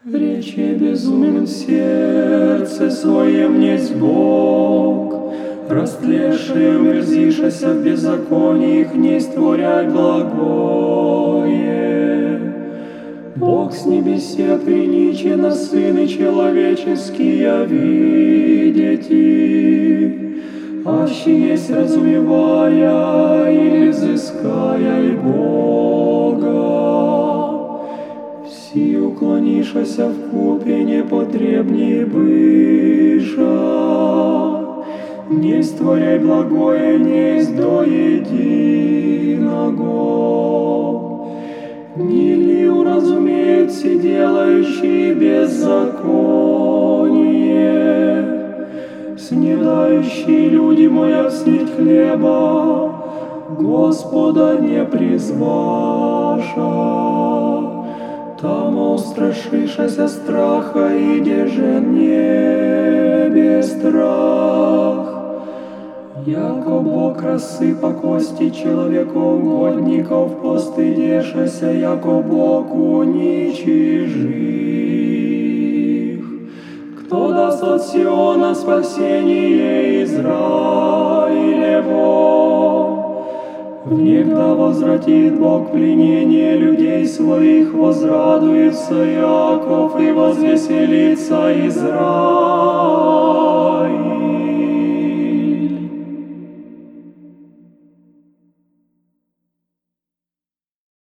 Речи безумен в сердце своем несть Бог, растлевший умерзишася в беззаконии их несть творяй благое. Бог с небесе приличен, сыны человеческие видите, аще есть разумевая и изыская Бога. Все уклонишася в купе непотребней быша, не створяй благое, несть до единого. Не ли уразумеют все делающие беззаконие, снедающие люди моя снить хлеба, Господа не призваша. Там устрашишася страха, и деже небе страх. Яко Бог рассыпа кости человекоугодников, постыдешася, яко Бог уничижих. Кто даст от Сиона спасение Израилево? Внегда возвратит Бог пленение людей своих, возрадуется Яков и возвеселится Израиль.